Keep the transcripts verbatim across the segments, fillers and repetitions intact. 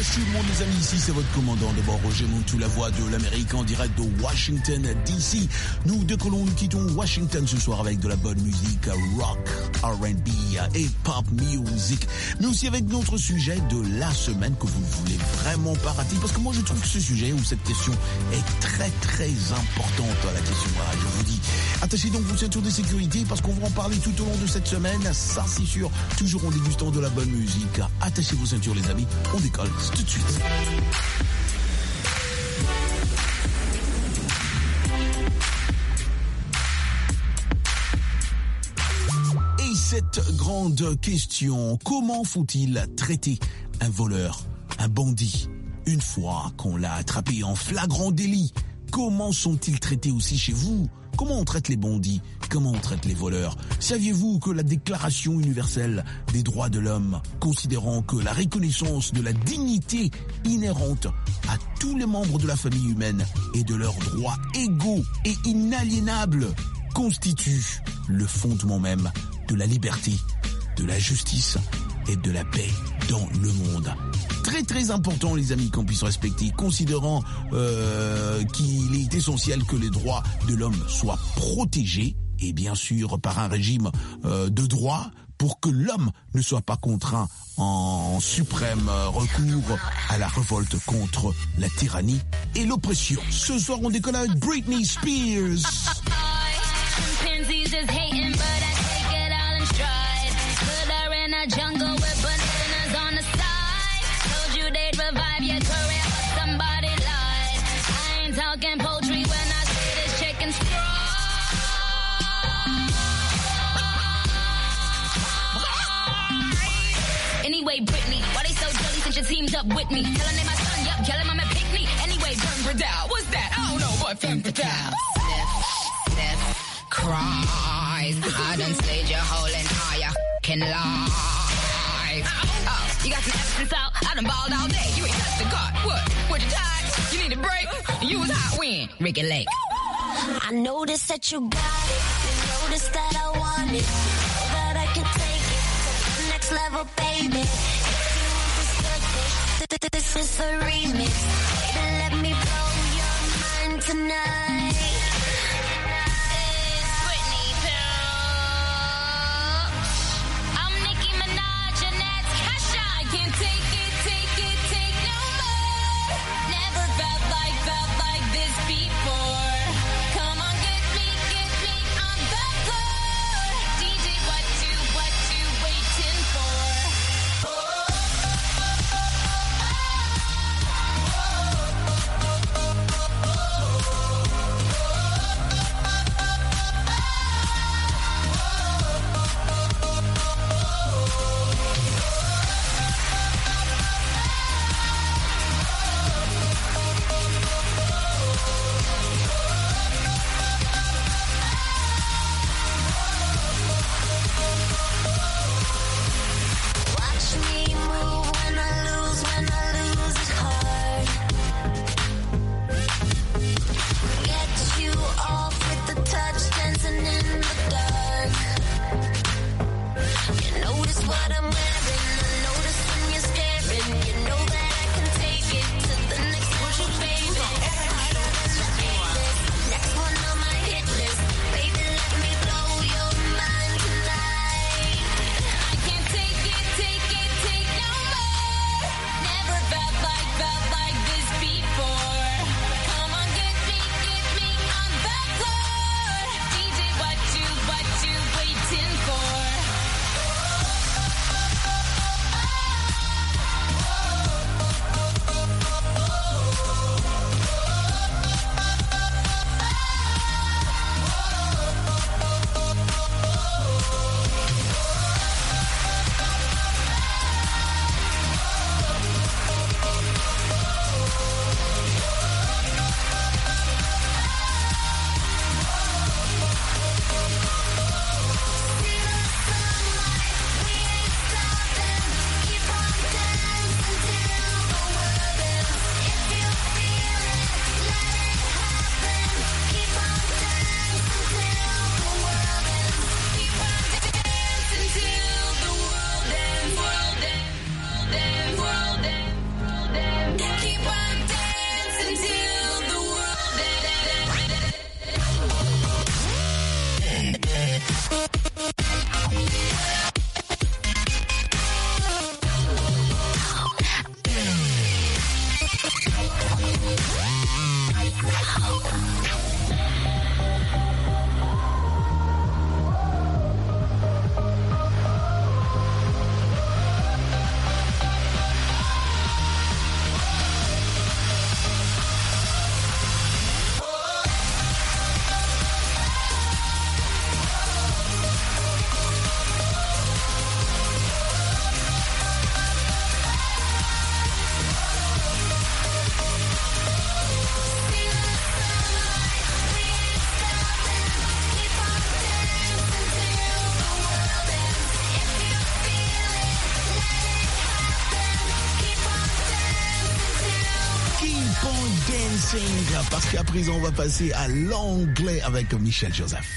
tout le monde les amis, ici c'est votre commandant de bord Roger Montou, la voix de l'Amérique en direct de Washington D C. Nous décollons, nous quittons Washington ce soir avec de la bonne musique rock, R and B et pop music, mais aussi avec notre sujet de la semaine que vous ne voulez vraiment pas rater, parce que moi je trouve que ce sujet ou cette question est très très importante. La question, voilà, je vous dis, attachez donc vos ceintures de sécurité parce qu'on va en parler tout au long de cette semaine, ça c'est sûr, toujours en dégustant de la bonne musique. Attachez vos ceintures les amis, on décolle tout de suite. Et cette grande question, comment faut-il traiter un voleur, un bandit, une fois qu'on l'a attrapé en flagrant délit? Comment sont-ils traités aussi chez vous? Comment on traite les bandits? Comment on traite les voleurs? Saviez-vous que la Déclaration universelle des droits de l'homme, considérant que la reconnaissance de la dignité inhérente à tous les membres de la famille humaine et de leurs droits égaux et inaliénables, constitue le fondement même de la liberté, de la justice et de la paix dans le monde? Très très important les amis qu'on puisse respecter, considérant euh, qu'il est essentiel que les droits de l'homme soient protégés, et bien sûr par un régime euh, de droit, pour que l'homme ne soit pas contraint en suprême recours à la révolte contre la tyrannie et l'oppression. Ce soir on décolle avec Britney Spears. Revive your career, but somebody lied. I ain't talking poetry when I say this chicken straw. Anyway, Britney, why they so jelly since you teamed up with me? Tell her name my son, yup, tell him I'm a picnic. Anyway, Burn Bradell, what's that? I don't know, but Femme Fatale. Sniff, sniff, cries. I done slayed your whole entire f***ing life. Oh, you got some evidence out? I done balled all day. You ain't touched the gut. What? What you died? You need a break? You was hot when? Ricky Lake. I noticed that you got it. You noticed that I want it. Know that I can take it to the next level, baby. If you want this good thing, this is a remix. Baby, let me blow your mind tonight. Oh, Parce qu'à présent, on va passer à l'anglais avec Michel Joseph.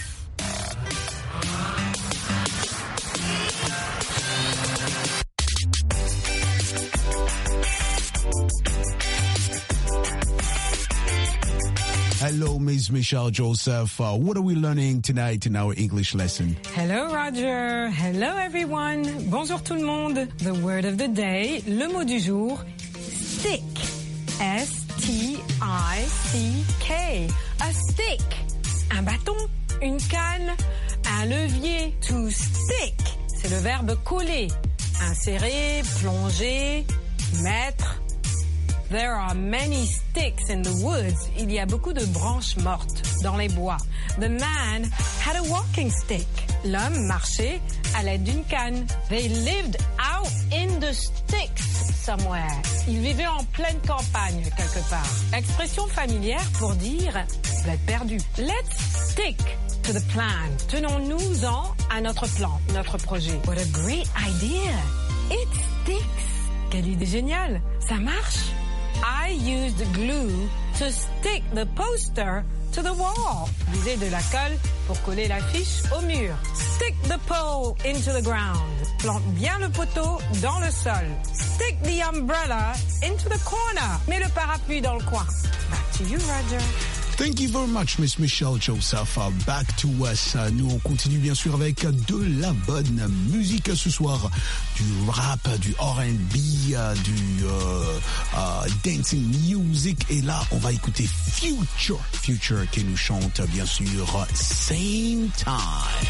Hello, Miss Michelle Joseph. Uh, what are we learning tonight in our English lesson? Hello, Roger. Hello, everyone. Bonjour tout le monde. The word of the day, le mot du jour, stick. S T I C K. A stick. Un bâton, une canne, un levier. To stick. C'est le verbe coller. Insérer, plonger, mettre. There are many sticks in the woods. Il y a beaucoup de branches mortes dans les bois. The man had a walking stick. L'homme marchait à l'aide d'une canne. They lived out in the sticks somewhere. Ils vivaient en pleine campagne quelque part. Expression familière pour dire vous êtes perdu. Let's stick to the plan. Tenons-nous-en à notre plan, notre projet. What a great idea. It sticks. Quelle idée géniale. Ça marche. I used glue to stick the poster to the wall. Utiliser de la colle pour coller l'affiche au mur. Stick the pole into the ground. Plante bien le poteau dans le sol. Stick the umbrella into the corner. Mets le parapluie dans le coin. Back to you, Roger. Thank you very much, Miss Michelle Joseph. Uh, back to us. Uh, nous, on continue bien sûr avec de la bonne musique ce soir. Du rap, du R and B, uh, du uh, uh, dancing music. Et là, on va écouter Future. Future qui nous chante bien sûr Same Time.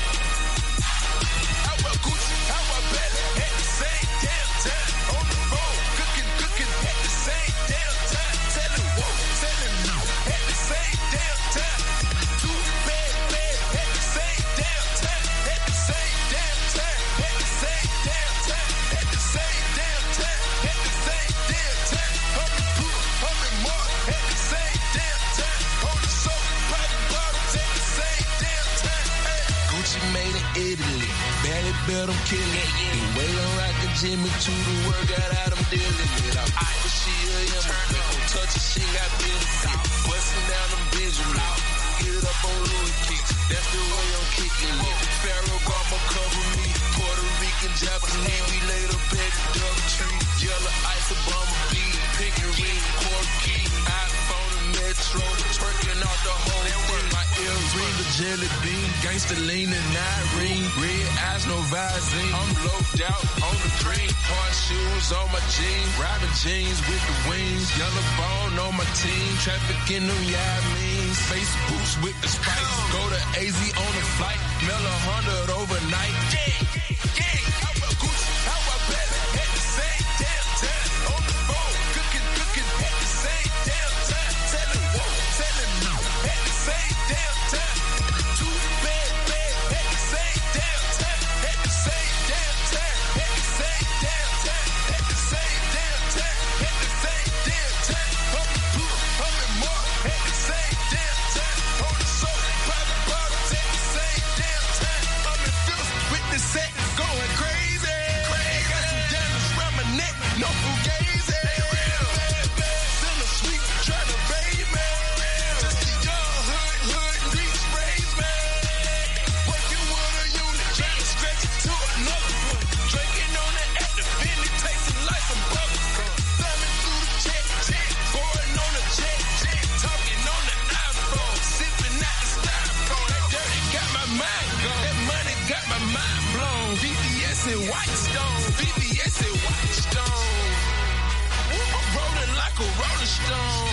Bet I'm killing it. The way I'm rockin' Jimmy to the work, got out, I'm dealing it. I'm Irish, she a immigrant. Don't touch it, she got benefit. Bustin' down them Benjamin. Get it up on Louis kicks. That's the way I'm kicking it. Pharaoh Gama cover me. Puerto Rican, Japanese. We laid up at the duck tree. Yellow ice, a bumblebee. Pink and ring, corky. iPhone and Metro. Twerking out the whole thing. My earring, the jelly bean. Gangsta lean and Irene. Red eyes, no Visine. I'm loped out on the green. Hard shoes on my jeans. Robin jeans with the wings. Yellow bone on my team. Trafficking them, yeah, I mean. Face boots with the spikes. Go to A Z on the flight. Mail a hundred overnight. Yeah, yeah. How about Gucci? How about Belly? At the same damn time. On the phone. Cooking, cooking. At the same damn time. Telling whoa. Telling no. At the same damn time. Too bad, bad. At the same damn time. At the same damn time. At the same damn time. At the same damn time. At the same damn time. I'm the pool. I'm in more. At the same damn time. On the soul. Private bottles. At the same damn time. I'm in Phil's with the set. Going crazy. Crazy. Got some diamonds around my neck. No fugazi. Bad, bad. Still a sweet. Trying to raise me. Just a young hood, hood, street raise me. Working with a unit. Trying to stretch it to another one. Drinking on it at the Bentley. Tasting like some bubble gum. Thumbing through the check, check. Boring on the check, check. Talking on the iPhone. Sipping out the styrofoam. That dirty got my mind gone. That money got my mind blown. V V S and White Stone. V V S and White Stone. I'm rolling like a roller Rolling Stone.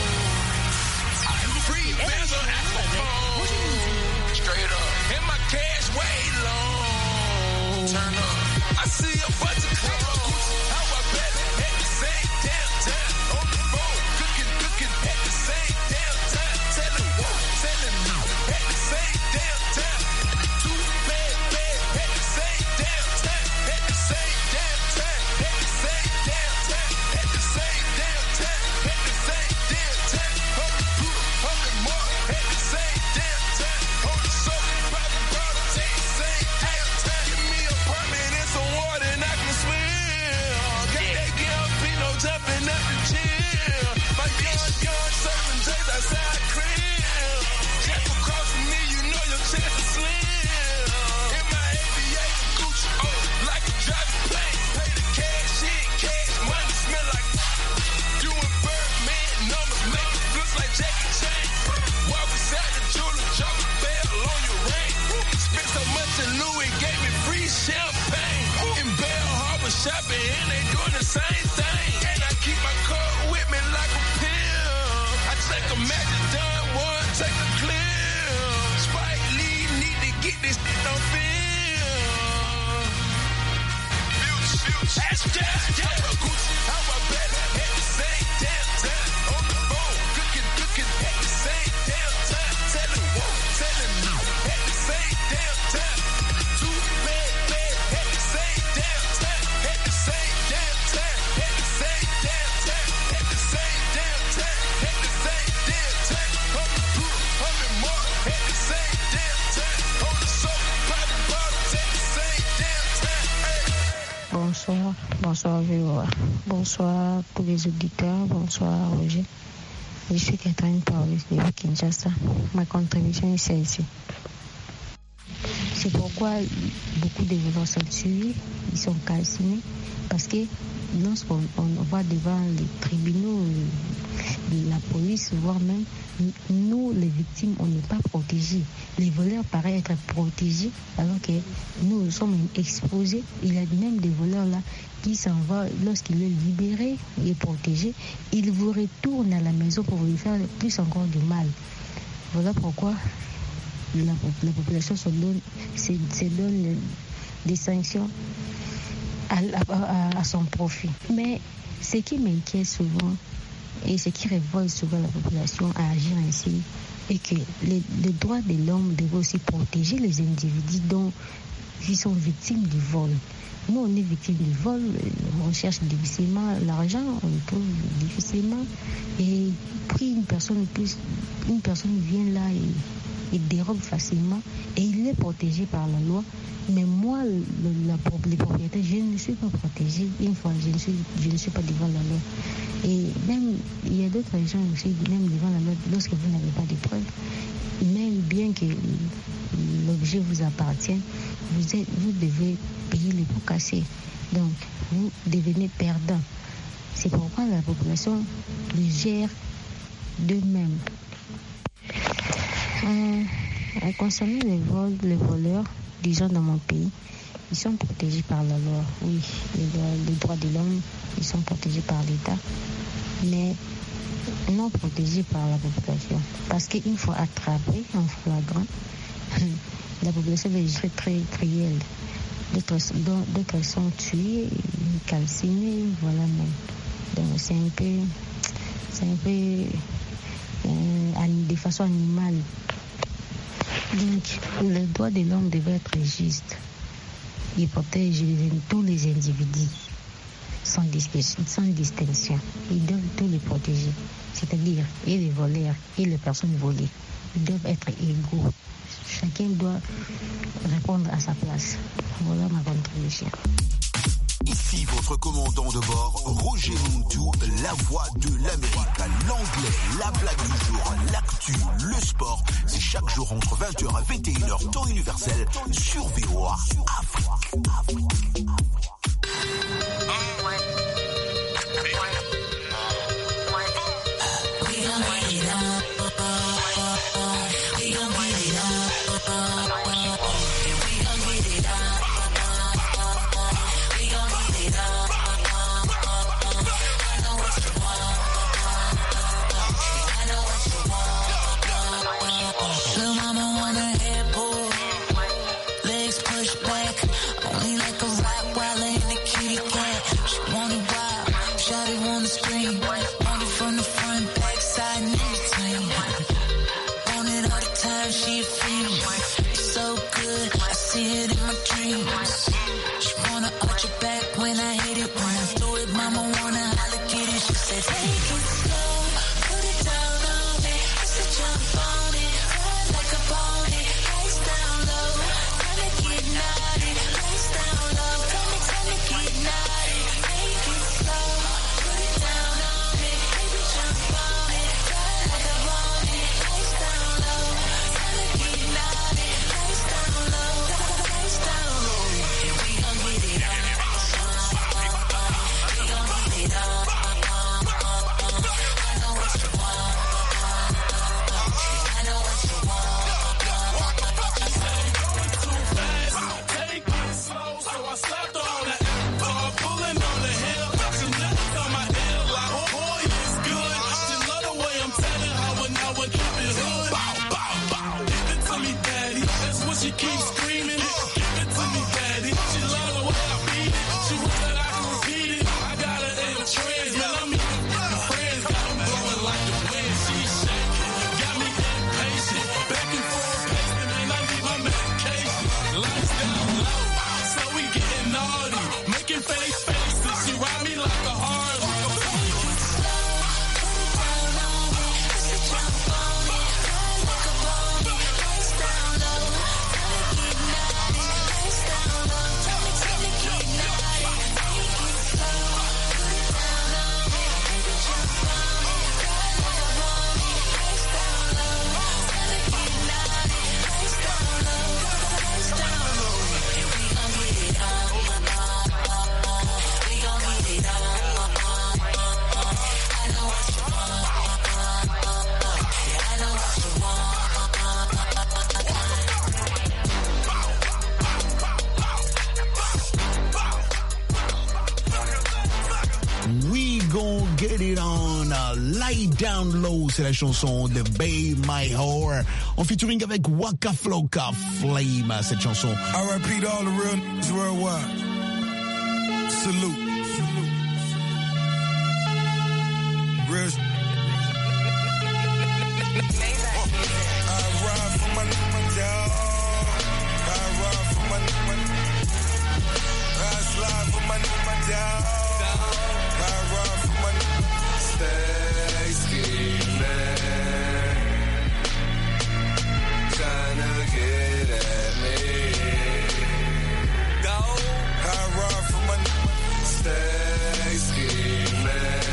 Free bands on Apple phone. Straight up. And my cash way long. Turn up. I see a bunch of clothes. How I bet at the same damn time. On the phone. Cooking, cooking at the same damn time. Telling what? Telling me at the same damn time. Two bad, bad at the same damn time. At the same damn time. At the same damn time. At the same damn time. At the same damn time. On the pool, on the mark. At the same damn time. On the soap, private bottle. At the same damn time. Give me a permit and some water and I can swim. Got that Gambino jumping up the gym. My young, young serving days outside crib. Jack across from me, you know your chance is slim. In my A B A Gucci, oh, like a driving plane. Pay the cash in, cash money, smell like doing Birdman numbers, make it look like Jackie Chan. Walk beside the jeweler, drop a bell on your ring. Spent so much in Louis, gave me free champagne. In Bell Harbor shopping, and they doing the same thing. And I keep my car with me like a pill. I take a Magic Done one, take a clear. Spike Lee need to get this on film. Future, future, hashtag, yeah. Gucci, how I bet at the same damn time. On the phone, cooking, cooking at the same damn time. Telling what? Telling me at the same damn time. Two bad, bad at the same damn time. At the same damn time. At the same damn time. At the same damn time. At the same damn time. On the pool, on the mark. At the same damn time. On the soap, private bottle. At the same damn time. Hey. Bonsoir, bonsoir V O A. Bonsoir tous les auditeurs, bonsoir Roger. Je suis Catherine Paulus de Kinshasa. Ma contribution est celle-ci. C'est pourquoi beaucoup de voleurs sont tués, ils sont calcinés, parce que lorsqu'on on va devant les tribunaux, la police, voire même nous, les victimes, on n'est pas protégés. Les voleurs paraissent être protégés, alors que nous sommes exposés. Il y a même des voleurs là qui s'en vont, lorsqu'il est libéré et protégé, ils vous retournent à la maison pour vous faire plus encore du mal. Voilà pourquoi la, la population se donne, se, se donne des sanctions à, à, à son profit. Mais ce qui m'inquiète souvent et ce qui révolte souvent la population à agir ainsi est que les, les droits de l'homme doivent aussi protéger les individus dont ils sont victimes du vol. Nous, on est victime du vol, on cherche difficilement l'argent, on le trouve difficilement. Et puis une personne, plus, une personne vient là et, et dérobe facilement et il est protégé par la loi. Mais moi, le, la, les propriétaires, je ne suis pas protégé. Une fois, je ne suis, je ne suis pas devant la loi. Et même, il y a d'autres gens aussi, même devant la loi, lorsque vous n'avez pas de preuves, même bien que l'objet vous appartienne, vous, êtes, vous devez payer les pots cassés. Donc, vous devenez perdant. C'est pourquoi la population le gère d'eux-mêmes. Euh, concernant les vols, les voleurs, disons dans mon pays, ils sont protégés par la loi. Oui, les, les droits de l'homme, ils sont protégés par l'État, mais non protégés par la population. Parce qu'il faut attraper en flagrant. La population est très cruelle. D'autres, d'autres sont tués, calcinés, voilà même. Donc c'est un peu, c'est un peu euh, de façon animale. Donc les droits de l'homme devaient être justes. Ils protègent tous les individus sans, sans distinction. Ils doivent tous les protéger, c'est-à-dire et les voleurs et les personnes volées. Ils doivent être égaux. Chacun doit répondre à sa place. Voilà ma contribution. Ici votre commandant de bord, Roger Montou, la voix de l'Amérique, l'anglais, la blague du jour, l'actu, le sport. C'est chaque jour entre vingt heures et vingt et une heures, temps universel, sur V O A Afrique. Afrique. Take it slow, put it down on me. I said jump on it, ride like a pony. Lights down low, time to get naughty. Lights down low, time to, time to get naughty. Take it slow, put it down on me. Baby jump on it, ride like a pony. Lights down low, time to get naughty. Lights down low, lights down low. And we gon' get it on. We gon' get it on. I know what you want. I know what you want. Take it slow, so I slapped on the car, pulling on the hill. She left on my ear like, oh boy, it's good. She love the way I'm telling her when I would keep it hood. Bow, bow, bow. Give it to me, daddy. That's what she keeps screaming. Give it to me, daddy. She love the way I beat it. She wish that I could repeat it. I got her in a trance, man. I'm even my friends got them blowing like the wind. She's shaking, got me impatient. Back and forth, pacing, man. I need my medication. Lights down low, so we getting naughty. Making face faces. She ride me like a Harley. We gon' get it on. uh, Lie Down Low, c'est la chanson de Bay My Whore en featuring avec Waka Flocka Flame. Cette chanson. I repeat all the real niggas worldwide. Salute. Real. I ride for my nigga dog. I ride for my nigga. I slide for my nigga dog. I ride for my nigga. Stay scheming, tryna get at me. Go. I ride for my nigga. Stay scheming,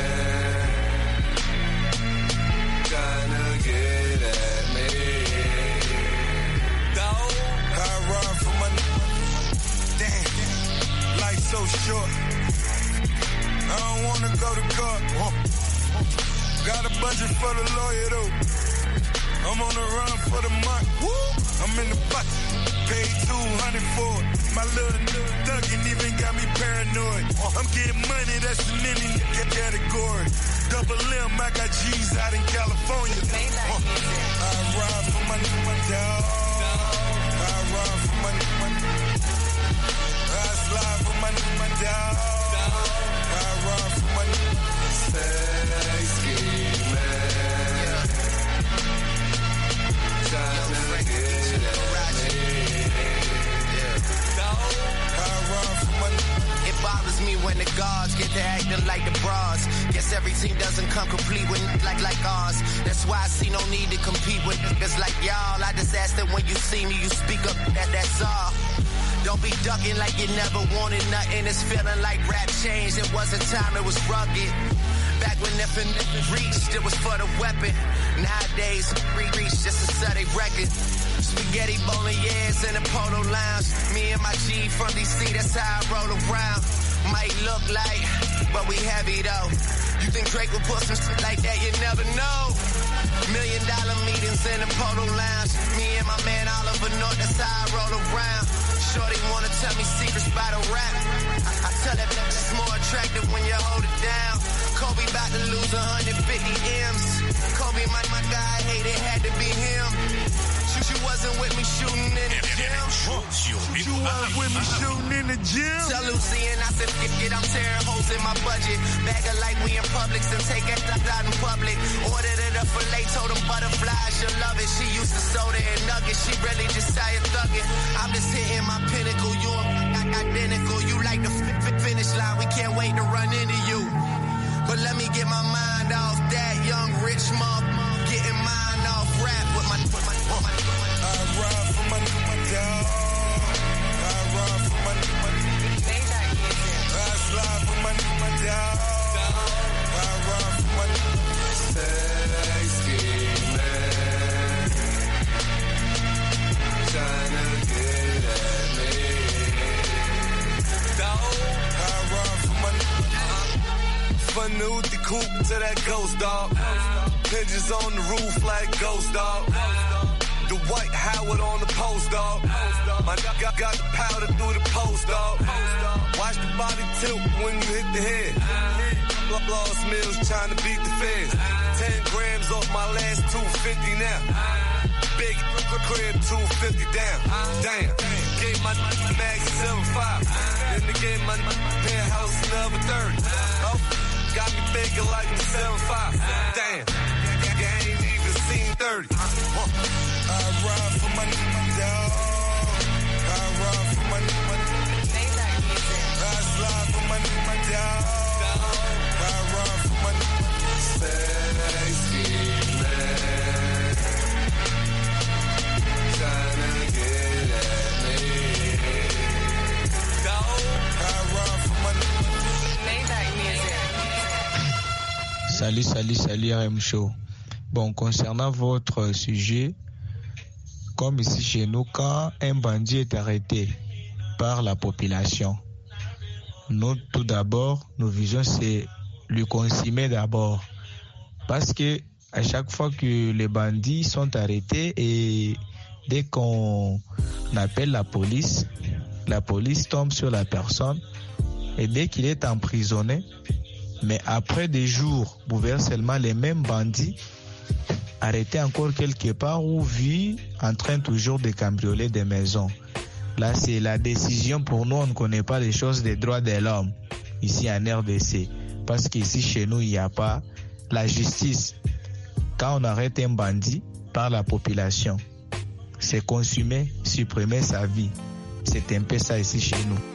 tryna get at me. Go. I ride for my nigga. Damn, life's so short. I don't wanna go to court. Got a budget for the lawyer though. I'm on the run for the month. I'm in the bucket. Paid two hundred for it. My little little thuggin' even got me paranoid. I'm getting money, that's in any nigga category. Double M, I got G's out in California. I ride for my nigga dog. I ride for my nigga. I slide for my nigga dog. I ride for my nigga. Stay scheming, tryna get at me. I ride for my nigga. It bothers me when the guards get to acting like the bras. Guess every team doesn't come complete with like like ours. That's why I see no need to compete with niggas like y'all. I just ask that when you see me, you speak up, that that's all. Don't be ducking like you never wanted nothing. It's feeling like rap changed. It was a time it was rugged. Back when if and reached, it was for the weapon. Nowadays, re-reach just to set a record. Spaghetti bolognese in the polo lounge. Me and my G from D C, that's how I roll around. Might look like, but we heavy though. You think Drake would put some shit like that? You never know. Million dollar meetings in the polo lounge. Me and my man Oliver North, that's how I roll around. Shorty wanna tell me secrets by the rap. I, I tell that bitch it's more attractive when you hold it down. Kobe about to lose one hundred fifty M's. Kobe, my, my guy, hate it had to be him. Shoot, you wasn't with me shooting in the gym. You was with me shooting in the gym. Tell Lucy and I said, get it, I'm tearing holes in my budget. Bag her like we in Publix and take it out in public. Ordered it up for late, told them butterflies, you'll love it. She used to soda and nuggets, she really just tired thugging. I'm just hitting my pinnacle, you are identical. You like the f- f- finish line, we can't wait to run into you. But But let me get my mind off that young rich mom. Getting mine off rap with my. With my, with my I ride for my, my dog. I ride for my, my. I slide for my, my dog. I ride for my. Sexy man, tryna get at me. Dog, I ride for my. From the Uzi coupe to that ghost dog. Pigeons on the roof like ghost dog. The white Howard on the post dog. My dog got, got the powder through the post dog. Watch the body tilt when you hit the head. Lost Mills trying to beat the feds. Ten grams off my last two fifty now. Big crib two fifty down. Damn. Gave my mag seven five. Then again my penthouse number thirty. Oh, got me bigger like the seven five. Damn. I ain't even seen thirty. I ride for my, my dog. I ride for my, my. I slide for my, my dog. I ride for my. Sexy man, tryna get at me. Dog, I ride for my. Salut, salut, salut R M Show. Bon, concernant votre sujet, comme ici chez nous, quand un bandit est arrêté par la population, nous, tout d'abord, nos visions, c'est lui consommer d'abord. Parce que à chaque fois que les bandits sont arrêtés et dès qu'on appelle la police, la police tombe sur la personne et dès qu'il est emprisonné, mais après des jours, vous verrez seulement les mêmes bandits arrêtés encore quelque part ou vus en train toujours de cambrioler des maisons. Là, c'est la décision pour nous. On ne connaît pas les choses des droits de l'homme ici en R D C. Parce qu'ici, chez nous, il n'y a pas la justice. Quand on arrête un bandit par la population, c'est consumer, supprimer sa vie. C'est un peu ça ici chez nous.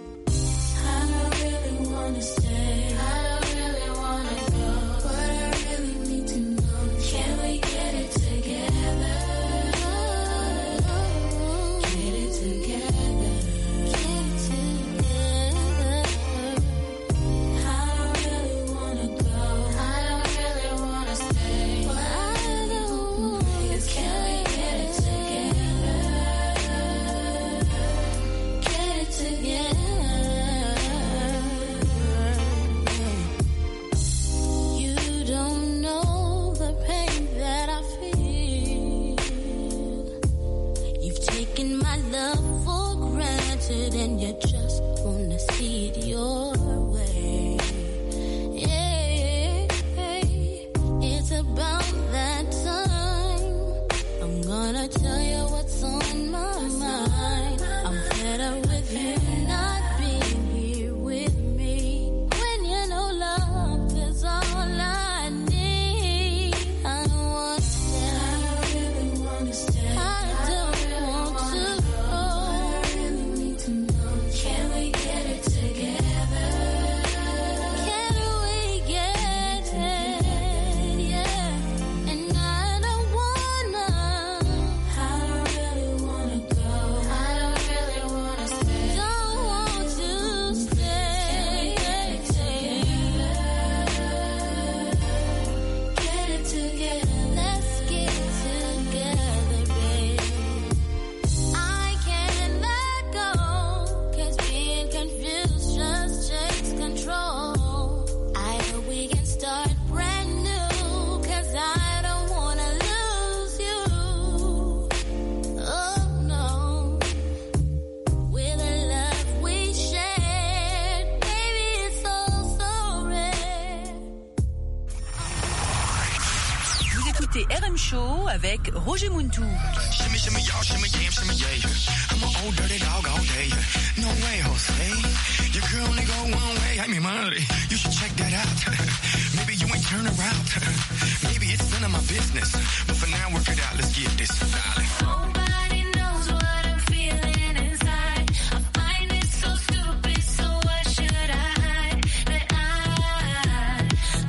R M Show avec Roger Muntou. Shimmy, shimmy, y'all, shimmy, yam, shimmy, yeah. I'm an old dirty dog all day. No way, Jose. Your girl only go one way. I mean, money. You should check that out. Maybe you ain't turn around. Maybe it's none of my business. But for now, work it out. Let's get this, darling. Nobody knows what I'm feeling inside. I find it so stupid, so why should I hide that I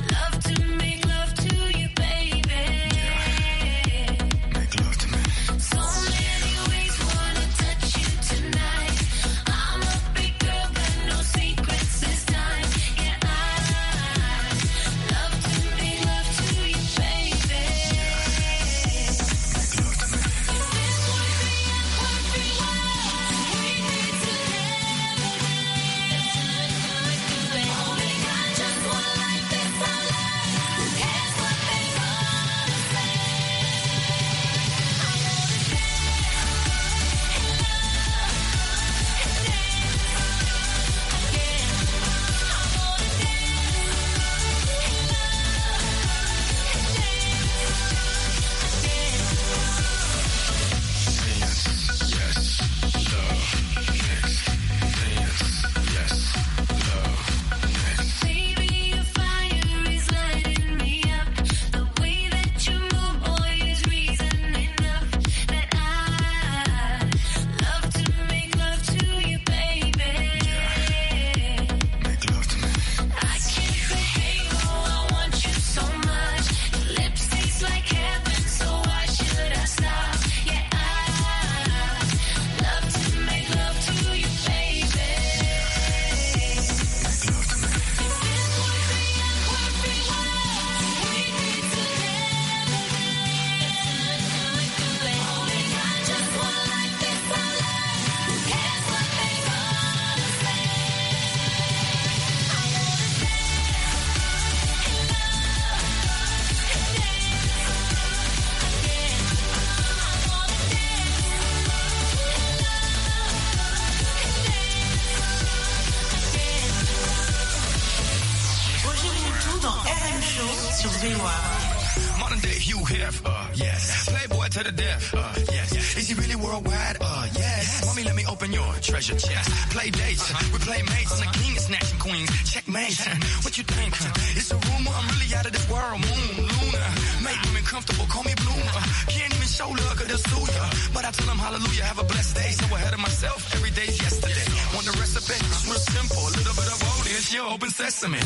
Modern day Hugh Hef, uh, yes. Playboy to the death, uh, yes. Is he really worldwide? Uh, yes. Mommy, let me open your treasure chest. Play dates, we play mates, and the king is snatching queens. Checkmate, what you think? It's a rumor, I'm really out of this world. Moon, Luna, make women comfortable, call me Bloomer. Can't even show love, cause they'll sue ya. But I tell them hallelujah, have a blessed day. So ahead of myself, every day's yesterday. Want the recipe? It's real simple. A little bit of old, it's your open sesame.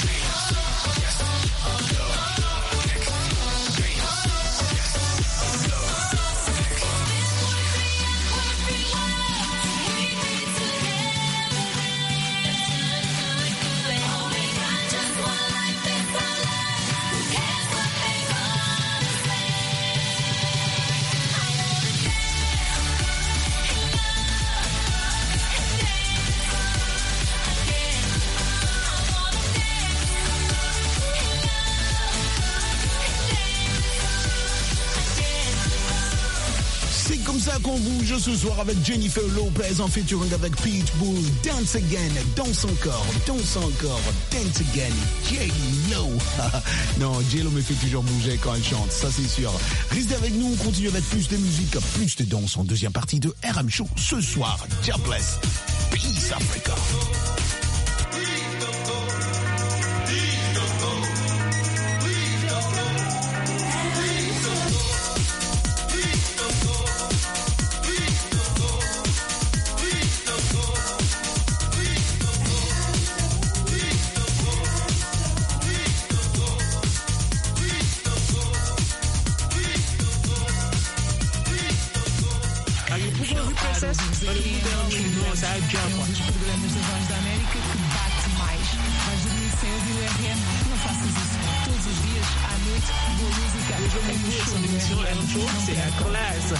Qu'on bouge ce soir avec Jennifer Lopez en featuring avec Pitbull. Dance again, danse encore, danse encore, dance again. J-Lo. Non, J-Lo me fait toujours bouger quand elle chante, ça c'est sûr. Restez avec nous, on continue avec plus de musique, plus de danse en deuxième partie de R M Show ce soir. God bless. Peace Africa. Dos programas da Voz da América que bate mais. Vais dormir cedo e o R M, não faças isso. Todos os dias, à noite, boa música. É um show, c'est la classe.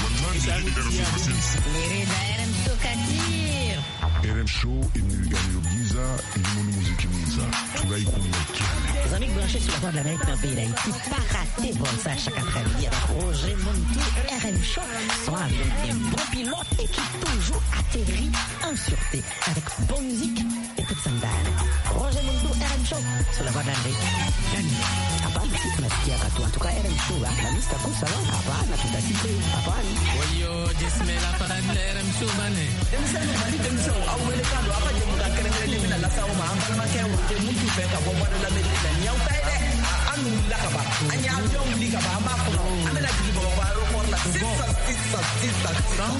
R M Show imeniganiro byiza irimo n'umuziki mwiza turayikunda. Les amis branchés sur la Voix de l'Amérique dans le pays d'Haïti, pas rater bon ça chaque après-midi avec Roger Montou, R M Show, soit avec des bons pilotes et qui toujours atterrit en sûreté avec bonne musique et toute sandale. Roger Montou, R M Show, sur la Voix de l'Amérique. Hapana, si tunasikia katu. En tout cas, R M Show, la lista kusa la. Hapana, tutasikia. Hapana. Oyo, jismela para R M Show bane. Emsano mali temso, awele kando apa je muda kerengere de mina la sauma, ambala make wote muntu beka bo Voix de l'Amérique. Nyau taide, anu lakaba. Anya avion likaba amafuno. Amena jibo ba ro por la sisa sisa sisa.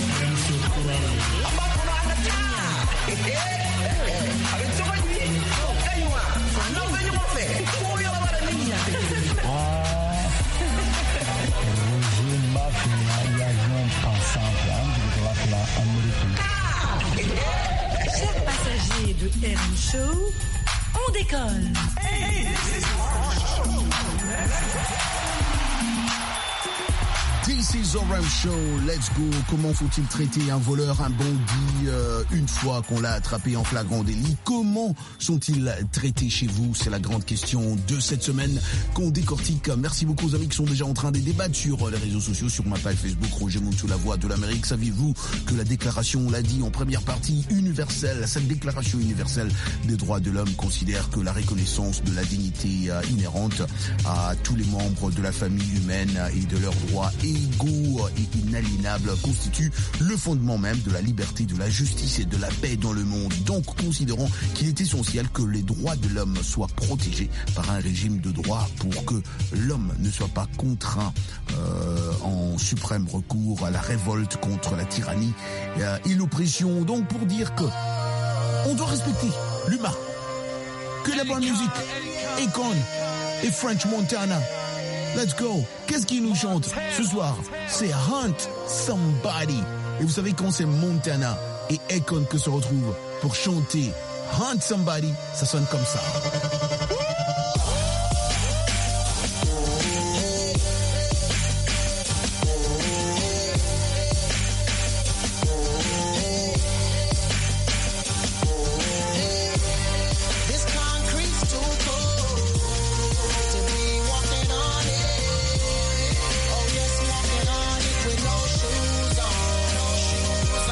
Amafuno anacha. Eh eh. Avec ça va dire. Kaiwa. Non venyo mo fe. Ko yo ba la niña. Chers passagers de R M Show, on décolle. Hey, this is This is R M Show, let's go. Comment faut-il traiter un voleur, un bandit, euh, une fois qu'on l'a attrapé en flagrant délit? Comment sont-ils traités chez vous? C'est la grande question de cette semaine qu'on décortique. Merci beaucoup aux amis qui sont déjà en train de débattre sur les réseaux sociaux, sur ma page Facebook, Roger Montou, la Voix de l'Amérique. Saviez-vous que la déclaration, on l'a dit en première partie, universelle, cette déclaration universelle des droits de l'homme considère que la reconnaissance de la dignité euh, inhérente à tous les membres de la famille humaine et de leurs droits égaux et inaliénables constitue le fondement même de la liberté, de la justice et de la paix dans le monde. Donc, considérons qu'il est essentiel que les droits de l'homme soient protégés par un régime de droit pour que l'homme ne soit pas contraint euh, en suprême recours à la révolte contre la tyrannie euh, et l'oppression. Donc, pour dire que on doit respecter l'humain, que la bonne musique, Akon et French Montana. Let's go. Qu'est-ce qu'il nous chante ce soir? C'est Hunt Somebody. Et vous savez quand c'est Montana et Akon que se retrouvent pour chanter Hunt Somebody, ça sonne comme ça.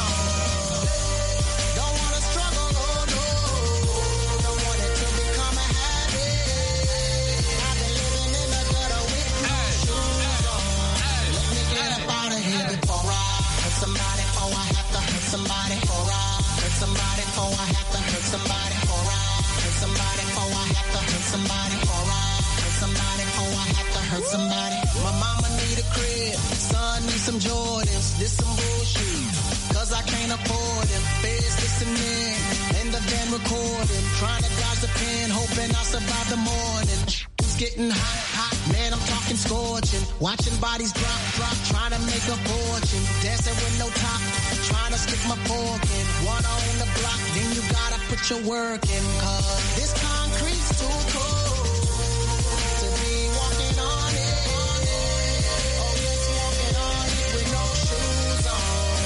Don't wanna struggle, oh no. Don't want it to become a hurt somebody. My mama need a crib, son need some Jordans. This some bullshit, cause I can't afford them. Feds listening, in the van recording. Trying to dodge the pen, hoping I'll survive the morning. It's getting hot, hot, man, I'm talking scorching. Watching bodies drop, drop, trying to make a fortune. Dancing with no top, trying to stick my fork in. One on the block, then you gotta put your work in. Cause this concrete's too cold to be walking on it. Oh, yes, walking on it with no shoes on.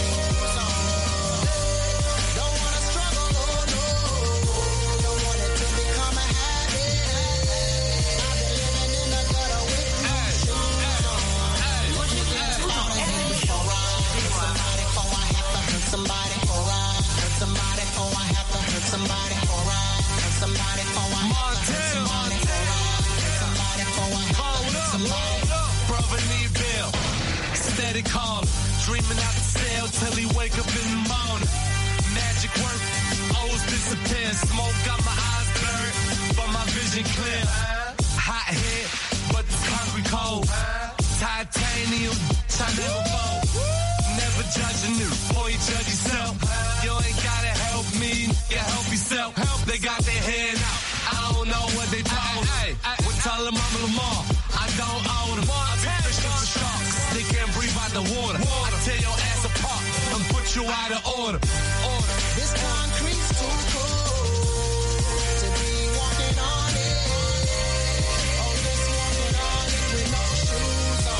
Don't wanna struggle, oh no. Don't want it to become a habit. I've been living in the gutter with no shoes on. What you get out of here before I hurt somebody, before I have to hurt somebody, before I hurt somebody, before I have to hurt somebody, before I hurt somebody, before I have to hurt somebody, before I hurt somebody, before I have to hurt somebody. Brother need bill, steady calling, dreaming out the cell till he wake up in the morning. Magic work, O's disappear, smoke got my eyes blurred, but my vision clear. Hot head, but the concrete cold. Titanium, I never fold. Never judging you, before you judge yourself. You ain't gotta help me, you help yourself. They got their hand out, I don't know what they told. Well, tell them I'm Lamar, I don't own them. I be fishing for sharks, they can't breathe out the water. I tear your ass apart and put you out of order. Order. This concrete's too cold to be walking on it. Oh, yes, walking on it with no shoes on.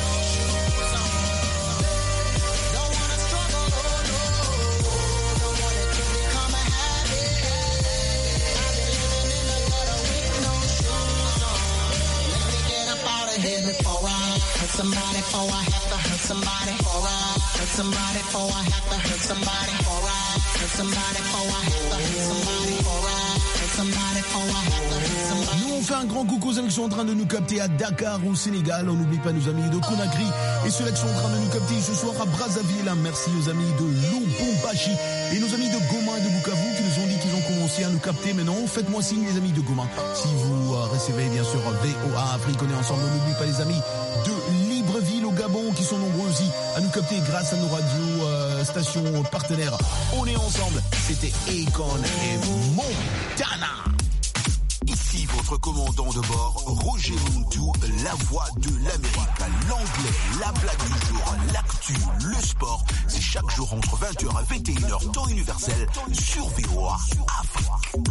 Don't wanna struggle, oh no. Don't want it to become a habit. I've been living in the gutter with no shoes on. Let me get up out of here before I hurt somebody, before I have to hurt somebody, before I hurt somebody, before I have to hurt somebody, before I hurt somebody, before I have to hurt somebody, before I hurt somebody, before I have to hurt somebody. Nous on fait un grand coucou aux amis qui sont en train de nous capter à Dakar au Sénégal. On n'oublie pas nos amis de Conakry et ceux-là qui sont en train de nous capter ce soir à Brazzaville. Merci aux amis de Lubumbashi et nos amis de Goma et de Bukavu qui nous ont dit qu'ils ont commencé à nous capter. Maintenant, faites-moi signe les amis de Goma. Si vous euh, recevez bien sûr V O A Afrique, on est ensemble. On n'oublie pas les amis de Libreville au Gabon qui sont nombreux aussi à nous capter grâce à nos radios euh, stations partenaires. On est ensemble. C'était Akon et Montana. Ici votre commandant de bord, Roger Muntu, la voix de l'Amérique. L'anglais, la blague du jour, l'actu, le sport. C'est chaque jour entre vingt heures et vingt et une heures, temps universel, sur V O A Afrique.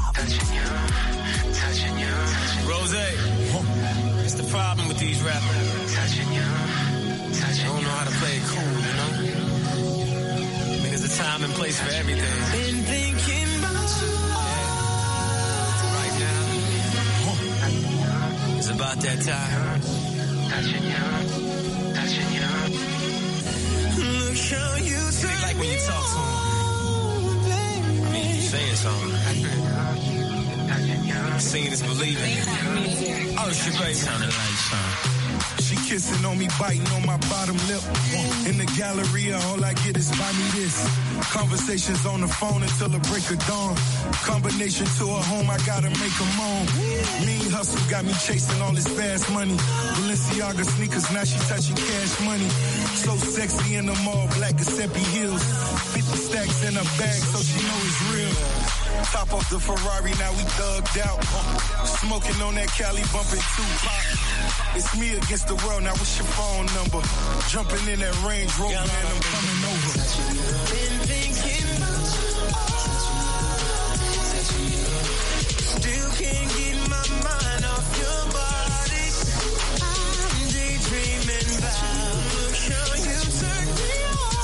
Rose, it's the problem with these rappers. They don't know how to play it cool, you know? I mean, there's a time and place for everything. Been thinking about you. Yeah. Right now. It's about that time. Touching you. Touching you. Look how you they like when you talk to them. I mean, you saying something. Seeing is believing. Oh, shit, baby. Sounding like something. She kissing on me, biting on my bottom lip. In the Galleria, all I get is buy me this. Conversations on the phone until the break of dawn. Combination to her home, I gotta make her moan. Mean hustle got me chasing all this fast money. Balenciaga sneakers, now she touching cash money. So sexy in them all black Giuseppe heels. fifty stacks in her bag, so she know it's real. Top off the Ferrari, now we thugged out. Smoking on that Cali, bumping Tupac. It's me against the world, now what's your phone number? Jumping in that Range Rover, man, I'm coming over. Been thinking about you. Still can't get my mind off your body. I'm daydreaming about how you turn me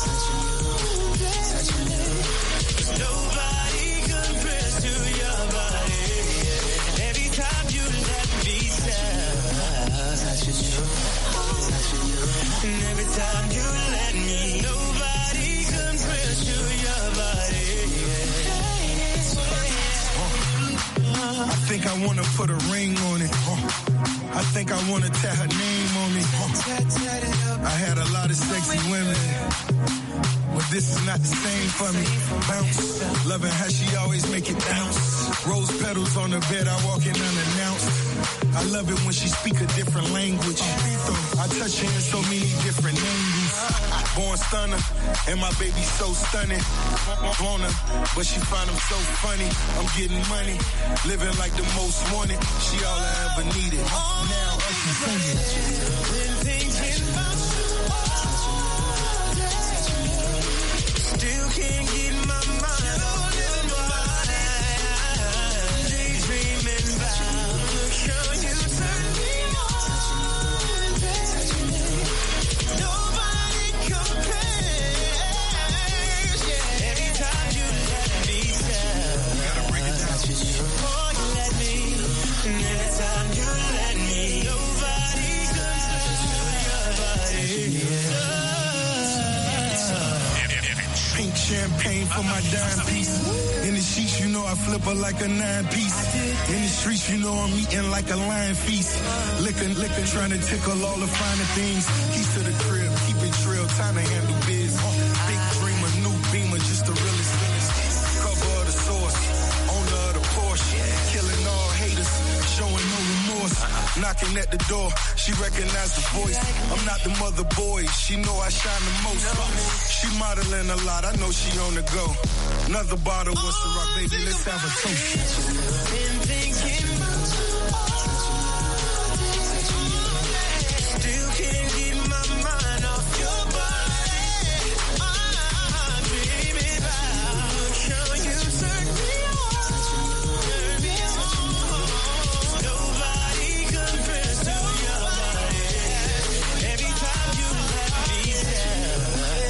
on. Nobody compares to your body. Every time you let me down, touching you, touching you. And every time you let me, nobody compares to your body. I think I wanna put a ring on it. Uh, I think I wanna tat her name on me. Uh, I had a lot of sexy women, but this is not the same for me. Bounce, loving how she always make it bounce. Rose petals on the bed, I walk in unannounced. I love it when she speak a different language. I touch her in so many different angles. Born stunner, and my baby so stunning. Want her, but she find them so funny. I'm getting money, living like the most wanted. She all I ever needed. Now I can sing it. Been thinking about you all day. Still can't get my mind off your body. Daydreaming about how you turn me on. Nobody compares. Yeah. Every time you let me tell. Gotta break it down to you. Oh, you let me. And every time you let me. Nobody compares to your body. Pink champagne for my dime piece. In the sheets, you know I flip her like a nine piece. In the streets, you know I'm eating like a lion feast. Licking, licking, trying to tickle all the finer things. Keys to the crib, keep it trill, time to handle biz. Big dreamer, new beamer, just the realest, realest. Cover of the source, owner of the Porsche. Killing all haters, showing no remorse. Knocking at the door, she recognized the voice. I'm not the mother boy, she know I shine the most. She modeling a lot, I know she on the go. Another bottle, what's the rock, baby? Let's have a toast. Been thinking about you all day. Still can't get my mind off your body. Ah, baby, look how you turn me on. Turn me on. Nobody compares to your body. Every time you let me tell.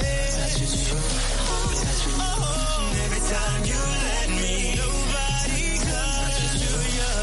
Every time you let me, nobody comes to your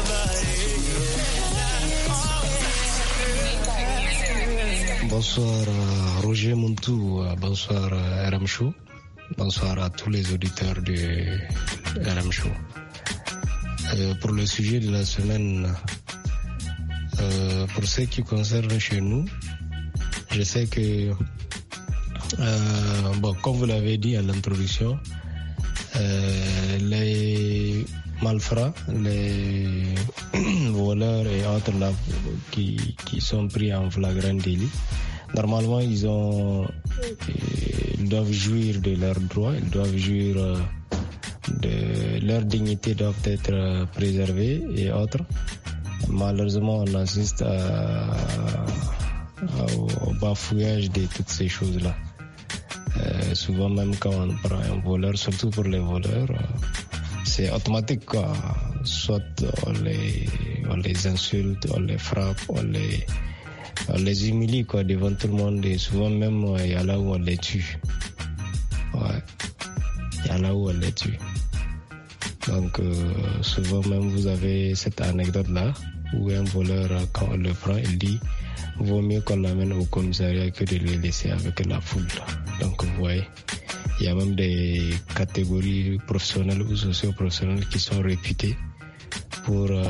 body. Bonsoir euh, Roger Montou, euh, bonsoir euh, R M Show, bonsoir à tous les auditeurs de R M Show. Euh, pour le sujet de la semaine, euh, pour ce qui concerne chez nous, je sais que, euh, bon, comme vous l'avez dit à l'introduction, euh, les malfrats, les voleurs et autres là, qui, qui sont pris en flagrant délit, normalement ils ont, ils doivent jouir de leurs droits, ils doivent jouir de leur dignité, doivent être préservés et autres. Malheureusement, on assiste à, à, au bafouillage de toutes ces choses-là. Euh, souvent même quand on prend un voleur, surtout pour les voleurs, c'est automatique quoi. Soit on les, on les insulte, on les frappe, on les, on les humilie quoi devant tout le monde et souvent même il y a là où on les tue. Ouais, il y a là où on les tue. Donc euh, souvent même vous avez cette anecdote là où un voleur quand on le prend il dit vaut mieux qu'on l'amène au commissariat que de le laisser avec la foule. Donc vous voyez, il y a même des catégories professionnelles ou socio-professionnelles qui sont réputées pour euh,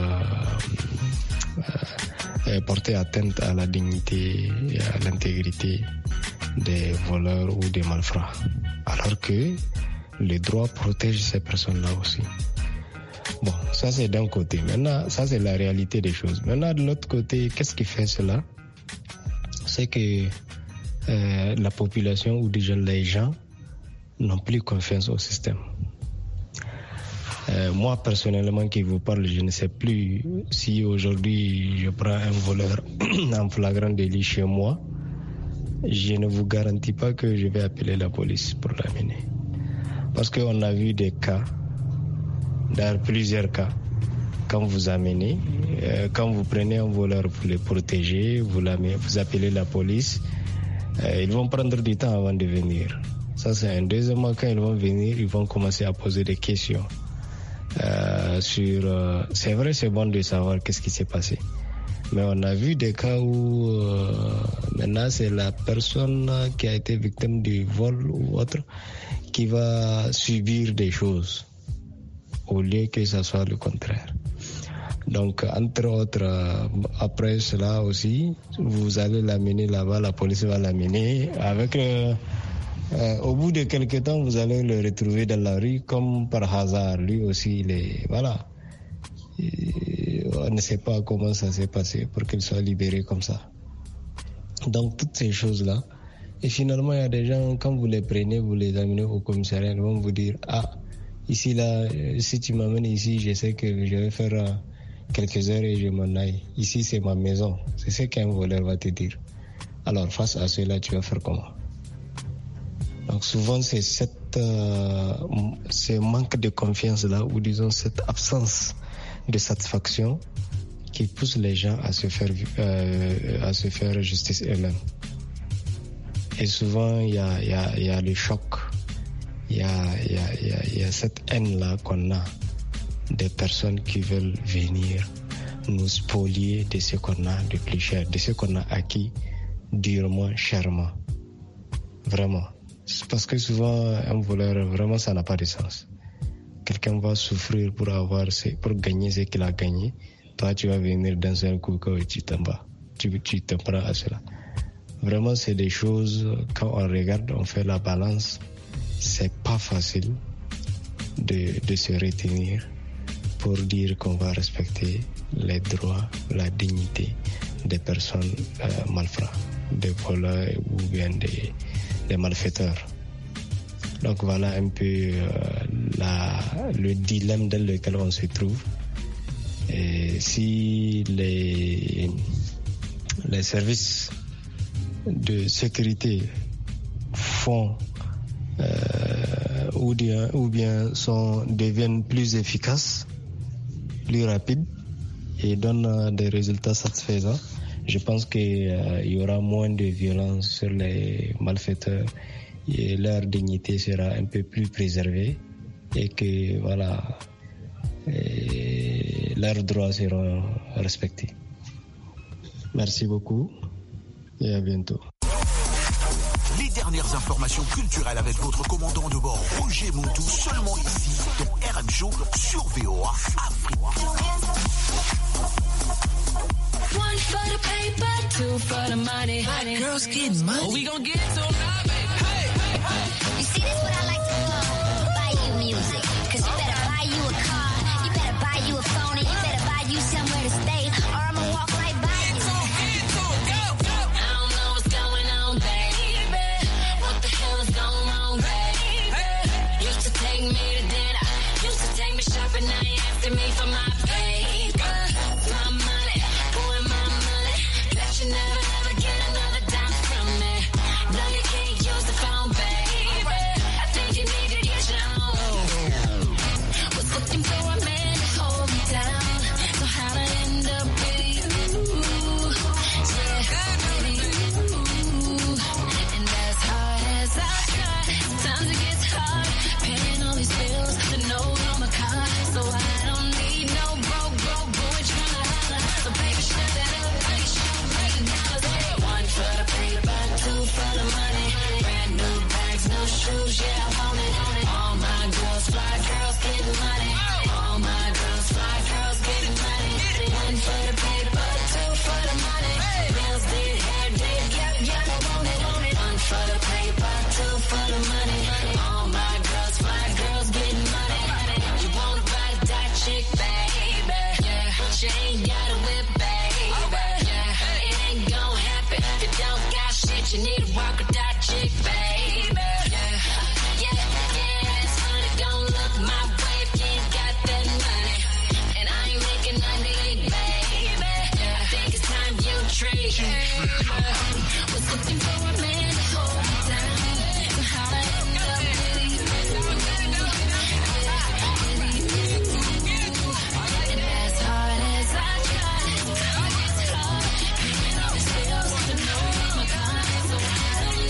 euh, porter atteinte à la dignité et à l'intégrité des voleurs ou des malfrats. Alors que le droit protège ces personnes-là aussi. Bon, ça c'est d'un côté. Maintenant, ça c'est la réalité des choses. Maintenant, de l'autre côté, qu'est-ce qui fait cela? C'est que euh, la population ou déjà les gens n'ont plus confiance au système. Euh, moi, personnellement, qui vous parle, je ne sais plus si aujourd'hui je prends un voleur en flagrant délit chez moi, je ne vous garantis pas que je vais appeler la police pour l'amener. Parce qu'on a vu des cas, dans plusieurs cas, quand vous amenez, euh, quand vous prenez un voleur pour le protéger, vous, vous appelez la police, euh, ils vont prendre du temps avant de venir. Ça c'est un. Deuxièmement, quand ils vont venir, ils vont commencer à poser des questions. Euh, sur, euh, c'est vrai, c'est bon de savoir qu'est-ce qui s'est passé. Mais on a vu des cas où euh, maintenant c'est la personne qui a été victime du vol ou autre qui va subir des choses au lieu que ça soit le contraire. Donc, entre autres, euh, après cela aussi, vous allez l'amener là-bas, la police va l'amener. Avec, euh, euh, au bout de quelques temps, vous allez le retrouver dans la rue comme par hasard. Lui aussi, il est, voilà. Et on ne sait pas comment ça s'est passé pour qu'il soit libéré comme ça. Donc, toutes ces choses-là. Et finalement, il y a des gens, quand vous les prenez, vous les amenez au commissariat, ils vont vous dire, ah, ici, là, si tu m'amènes ici, je sais que je vais faire... Euh, quelques heures et je m'en aille. Ici, c'est ma maison. C'est ce qu'un voleur va te dire. Alors, face à cela, tu vas faire comment? Donc, souvent, c'est cette, euh, ce manque de confiance-là, ou disons cette absence de satisfaction qui pousse les gens à se faire, euh, à se faire justice eux-mêmes. Et souvent, il y a, y, a, y a le choc. Il y a, y, a, y, a, y a cette haine-là qu'on a des personnes qui veulent venir nous spolier de ce qu'on a de plus cher, de ce qu'on a acquis durement, chèrement. Vraiment. Parce que souvent, un voleur, vraiment, ça n'a pas de sens. Quelqu'un va souffrir pour avoir, pour gagner ce qu'il a gagné. Toi, tu vas venir dans un coup et tu t'en vas. Tu, tu te prends à cela. Vraiment, c'est des choses, quand on regarde, on fait la balance, c'est pas facile de, de se retenir pour dire qu'on va respecter les droits, la dignité des personnes euh, malfrats, des voleurs ou bien des, des malfaiteurs. Donc voilà un peu euh, la, le dilemme dans lequel on se trouve. Et si les, les services de sécurité font euh, ou bien, ou bien sont, deviennent plus efficaces, plus rapides et donnent des résultats satisfaisants, je pense qu'il euh, y aura moins de violence sur les malfaiteurs et leur dignité sera un peu plus préservée et que voilà, et leurs droits seront respectés. Merci beaucoup et à bientôt. Les dernières informations culturelles avec votre commandant de bord Roger Montou, seulement ici dans R M Show sur V O A Afrique. One for the paper, two for the money. money. Girls get money. Oh, we gon' get to now, baby. Hey, hey, hey. You see, this what I like to call buy you music. Cause you better buy you a car, you better buy you a phone, and you better buy you somewhere to stay, or I'ma walk right by you. So get to it, go, go. I don't know what's going on, baby. What the hell is going on, baby? Used to take me to dinner, used to take me shopping, now you asking me for my paper. My money, boy, my money. Bet you never ever get another dime from me. No, you can't use the phone, baby. I think you need to get your own. Was looking for a man to hold me down. So how'd I end up with you? Yeah, with you. And as hard as I try, sometimes it gets hard. Paying all these bills, the note on my car. So I don't need no broke, broke boy trying to holler. So baby, shut that up, I can show right now. One for the paper, two for the money. Brand new bags, no shoes, yeah, I want it. All my girls, fly girls, getting money. All my girls, fly girls, getting money. One for the paper, two for the money. Bills did, hair did, yep, yep, I want it. One for the paper, two for the money. All my girls, fly girls, getting money. You wanna ride that chick, baby? Yeah, but you ain't got a whip, baby. Yeah, it ain't gon' happen if you don't got shit. You need to walk with that chick, baby. Yeah, yeah, yeah, it's funny, don't look my way if you ain't got that money. And I ain't making ninety-eight, baby. I think it's time you trade. Was looking for a man to hold me down. How'd I end up with you? And as hard as I try, it's hard. Paying all these bills, the note on my car. So I don't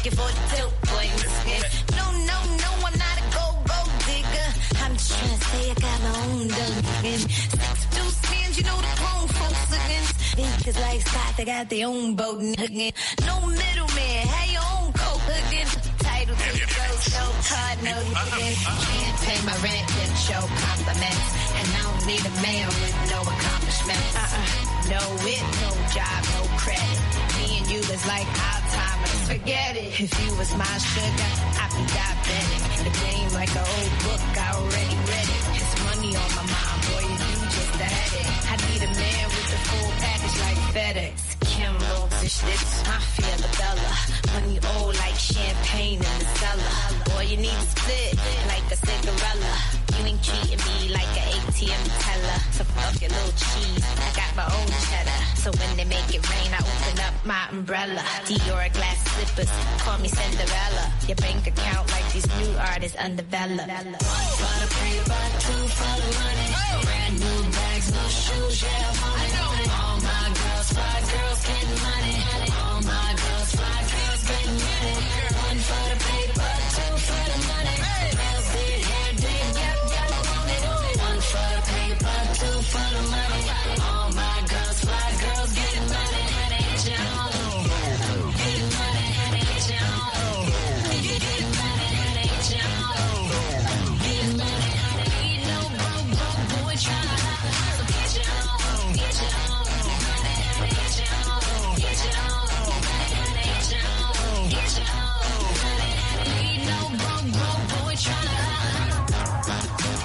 looking for the dope boy. No, no, no, I'm not a gold, gold digger. I'm just trying to say I got my own dough. Six deuce hands, you know the grown folks against. Because like Scott, they got their own boat. No middleman, have your own coat again. Title to the ghost, no card, no again. Can't pay my rent, then show compliments. And I don't need a man with no accomplishments. Uh-uh. No it, no job, no credit. Me and you is like Alzheimer's, forget it. If you was my sugar, I'd be diabetic. The game like an old book, I already read it. It's money on my mind, boy, and you just the headache. I need a man with the full package like FedEx. Kim Lopes, this mafia, the Bella. Money old like champagne in the cellar. Boy, you need to split like a cigarella. You ain't treating me like an A T M teller. So fuck your little cheese, I got my own cheddar. So when they make it rain, I open up my umbrella. Dior glass slippers, call me Cinderella. Your bank account like these new artists undeveloped. One for the paper, two for the money. Brand new bags, no shoes, yeah, money. All my girls, fly girls getting money. All my girls, fly girls getting money. One for the paper, two for the money. Girls did hair, did yep, yep, want it. One for the paper, two for the money. All my girls, fly girls getting money. Get your own. Get money, get your own. Get money, get your own. Get money, ain't no broke, broke boy tryna hustle. So get your own, get your own. Get your own, get your own. Get your own, get your own. Ain't no broke, broke boy tryna hustle.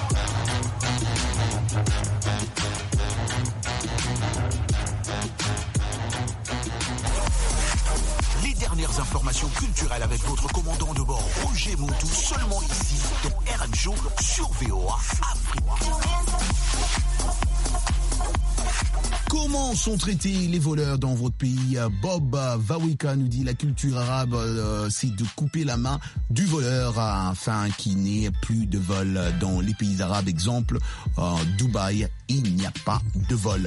Les dernières informations culturelles avec votre commandant de bord Roger Montou, seulement ici dans R M Show sur V O A Afrique. Comment sont traités les voleurs dans votre pays? Bob Vawika nous dit la culture arabe, euh, c'est de couper la main du voleur afin qu'il n'y ait plus de vol dans les pays arabes. Exemple, euh, Dubaï, il n'y a pas de vol.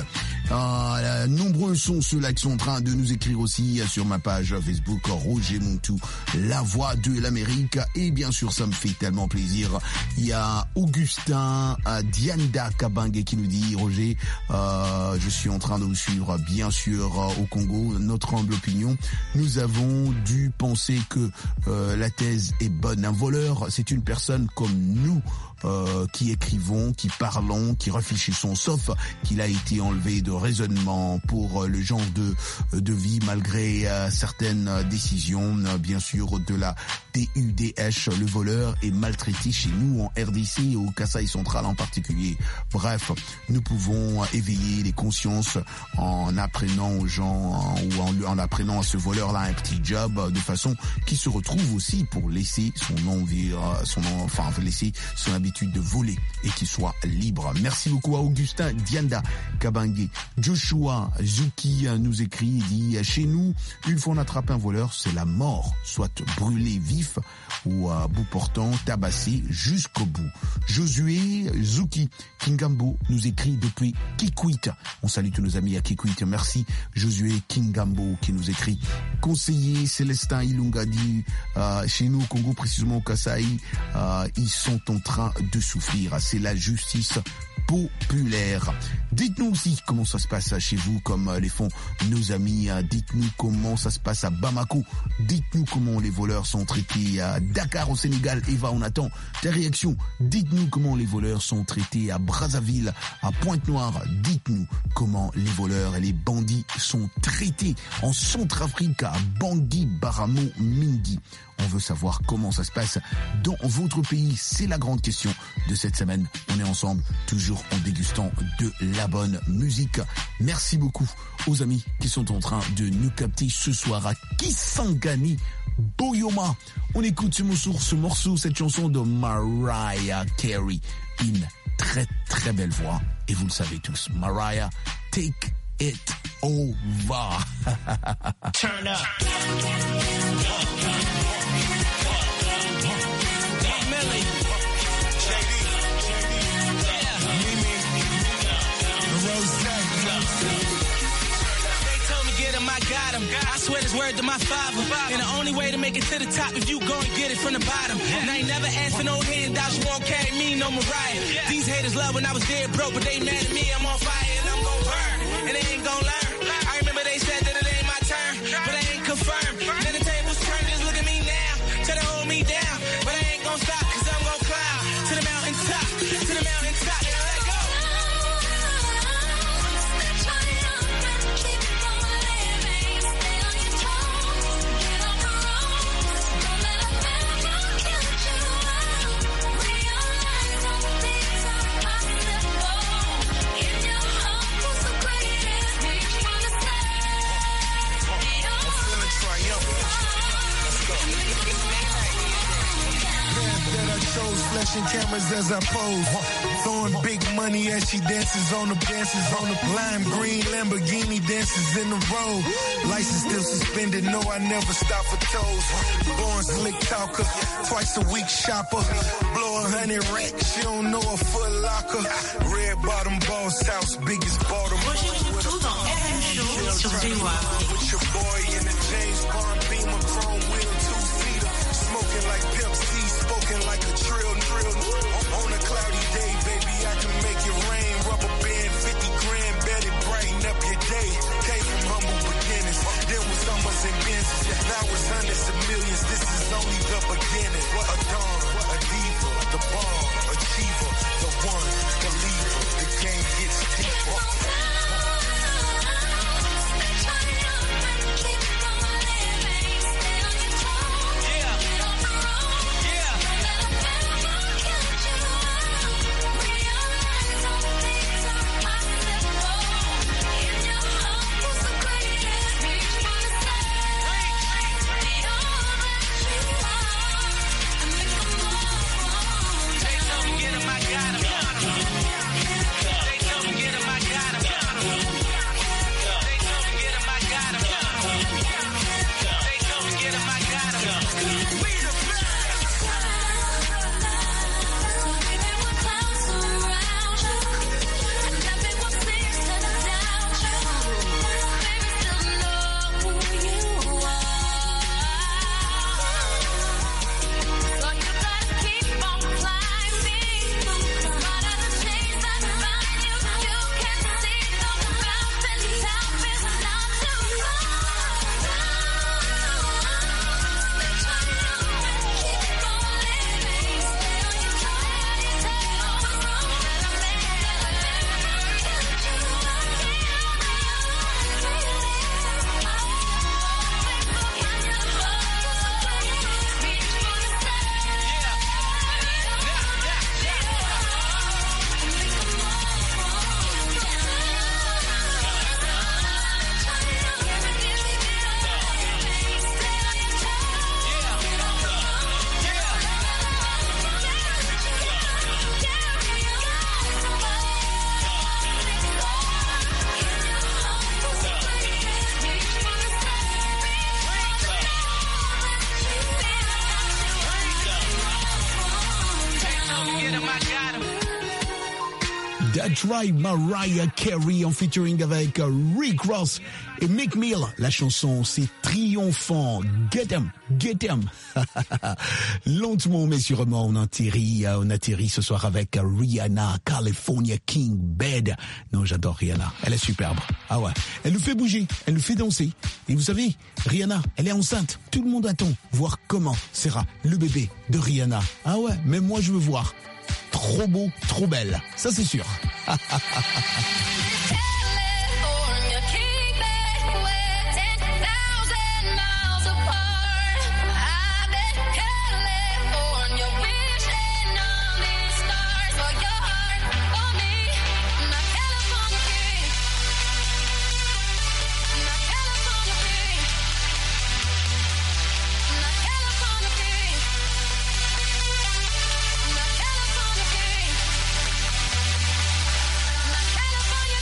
Euh, nombreux sont ceux-là qui sont en train de nous écrire aussi sur ma page Facebook Roger Montou, la voix de l'Amérique. Et bien sûr, ça me fait tellement plaisir. Il y a Augustin euh, Dianda Kabange qui nous dit Roger, euh, je suis en train de vous suivre bien sûr euh, au Congo. Notre humble opinion, nous avons dû penser que euh, la thèse est bonne. Un voleur, c'est une personne comme nous. Euh, qui écrivons, qui parlons, qui réfléchissons, sauf qu'il a été enlevé de raisonnement pour euh, le genre de de vie malgré euh, certaines décisions, euh, bien sûr, de la D U D H. Le voleur est maltraité chez nous en R D C, au Kasaï central en particulier. Bref, nous pouvons éveiller les consciences en apprenant aux gens ou en, en apprenant à ce voleur-là un petit job de façon qu'il se retrouve aussi pour laisser son envie, son enfin laisser son habitude de voler et qu'il soit libre. Merci beaucoup à Augustin Dianda Kabange. Joshua Zuki nous écrit, il dit chez nous, une fois on attrape un voleur, c'est la mort, soit brûlé vif ou à bout portant, tabassé jusqu'au bout. Josué Zuki Kingambo nous écrit depuis Kikwit. On salue tous nos amis à Kikwit. Merci Josué Kingambo qui nous écrit. Conseiller Célestin Ilunga dit euh, chez nous au Congo, précisément au Kasaï, euh, ils sont en train de souffrir. C'est la justice populaire. Dites-nous aussi comment ça se passe chez vous, comme les font nos amis. Dites-nous comment ça se passe à Bamako. Dites-nous comment les voleurs sont traités à Dakar au Sénégal. Eva, on attend ta réaction. Dites-nous comment les voleurs sont traités à Brazzaville, à Pointe-Noire. Dites-nous comment les voleurs et les bandits sont traités en Centrafrique, à Bangui, Baramo, Mingi. On veut savoir comment ça se passe dans votre pays. C'est la grande question de cette semaine. On est ensemble, toujours en dégustant de la bonne musique. Merci beaucoup aux amis qui sont en train de nous capter ce soir à Kisangani, Boyoma. On écoute ce morceau, ce morceau, cette chanson de Mariah Carey. Une très très belle voix. Et vous le savez tous, Mariah, take it over. Turn up. him, I got him. I swear this word to my father. And the only way to make it to the top if you go and get it from the bottom. And I ain't never asked for no handouts, you won't carry me, no Mariah. These haters love when I was dead broke, but they mad at me, I'm on fire and I'm gon' burn. And they ain't gon' learn. I remember they said that it ain't my turn, but I ain't confirmed. Then the tables turn, just look at me now, try to hold me down. But I ain't gon' stop, cause I'm gon' climb to the mountain top, to the mountain top. Now let go. Flashing cameras as I pose, throwing big money as she dances on the dances on the lime green Lamborghini dances in the road. License still suspended, no I never stop for toes. Born slick talker, twice a week shopper. Blow a hundred racks, she don't know a foot locker. Red bottom boss house, biggest bottom. With your boy in the James Bond Beamer, chrome wheel two seater, smoking like Pepsi, spoken like a trill drill. On a cloudy day, baby, I can make it rain. Rubber band, fifty grand, bet it brighten up your day. Came from humble beginnings, there was numbers and business. Now it's hundreds of millions, this is only the beginning. What a dawn, a diva, the bomb, achiever, the one, the leader. The game gets deeper. That's right, Mariah Carey en featuring avec Rick Ross et Meek Mill. La chanson, c'est triomphant. Get 'em, get 'em. Lentement mais sûrement, on atterrit, on atterrit ce soir avec Rihanna, California King Bed. Non, j'adore Rihanna. Elle est superbe. Ah ouais. Elle nous fait bouger, elle nous fait danser. Et vous savez, Rihanna, elle est enceinte. Tout le monde attend voir comment sera le bébé de Rihanna. Ah ouais, mais moi je veux voir. Trop beau, trop belle. Ça c'est sûr. California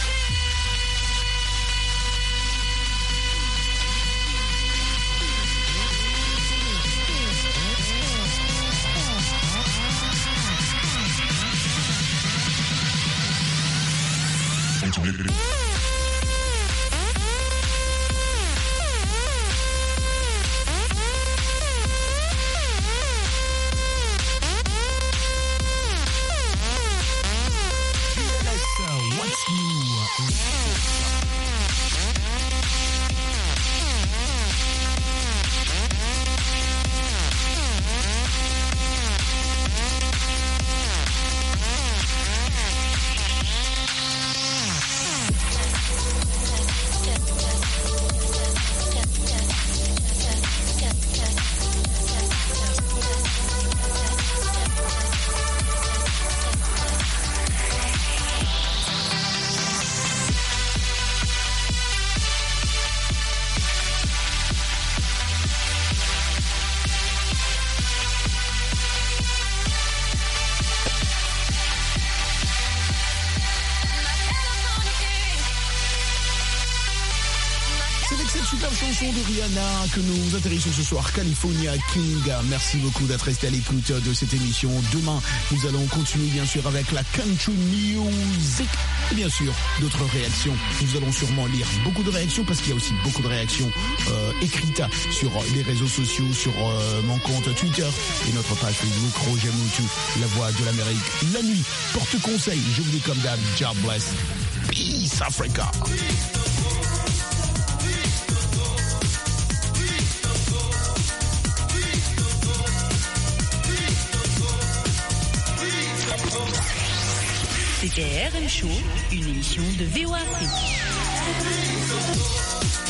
C'est avec cette super chanson de Rihanna que nous atterrissons ce soir, California King. Merci beaucoup d'être resté à l'écoute de cette émission. Demain, nous allons continuer bien sûr avec la country music et bien sûr d'autres réactions. Nous allons sûrement lire beaucoup de réactions parce qu'il y a aussi beaucoup de réactions euh, écrites sur les réseaux sociaux, sur euh, mon compte Twitter et notre page Facebook Roger Moutou, la voix de l'Amérique. La nuit, porte conseil, je vous dis comme d'hab, God bless. Peace Africa. C'était R M Show, une émission de V O Afrique.